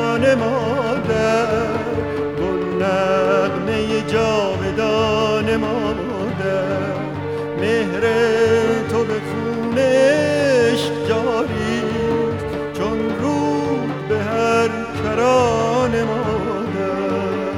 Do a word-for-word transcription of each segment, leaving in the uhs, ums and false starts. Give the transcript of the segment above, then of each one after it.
جان مادر، گل نغمه جاودان مادر. مهر تو به خونش جاری چون رود به هر کران مادر.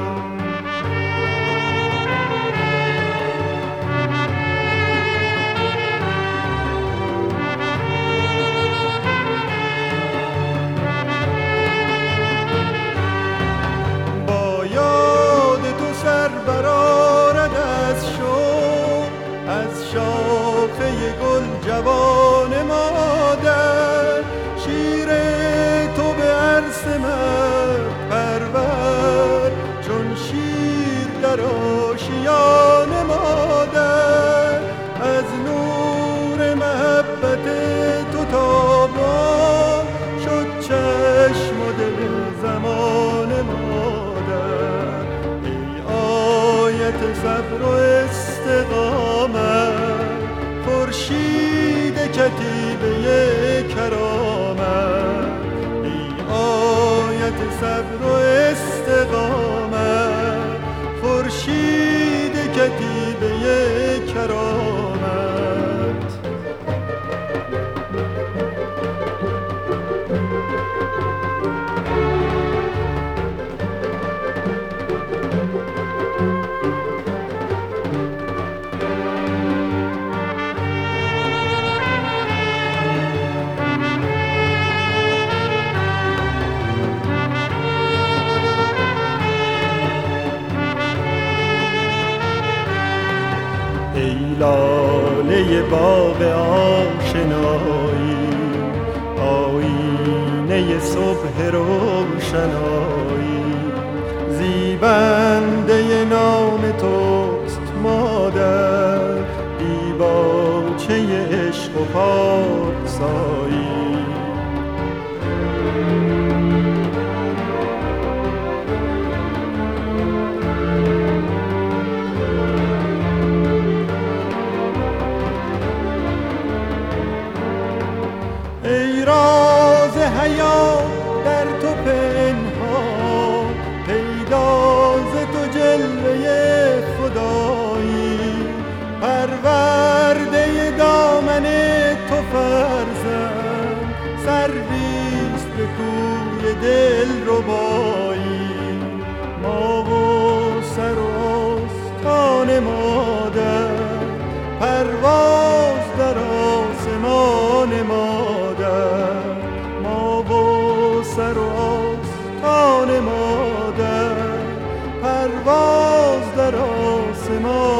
با یاد تو سر برآرد از شوق، از شاخه گل جوان مادر. شیر تو به عرص من پرور چون شیر در آشیان مادر. از نور محبت تو تابان شد چشم و دل زمان مادر. ای آیت صبر و استقامت، خورشید کتیبه کرامت. ای آیت صبر و استقامت، خورشید کتیبه کرامت. ای لاله باغ آشنایی، آیینه صبح روشنایی. زیبنده نام توست مادر، دیباچه عشق و پارسایی. ای راز حیات در تو پنهان، پیداز تو جلوه خدایی. پرورده دامن تو فرزند، سرویست به کوی دل ربایی. ما و سر و آستان مادر، پرواز در آسمان مادر. ما و سر و آستان مادر، پرواز در آسمان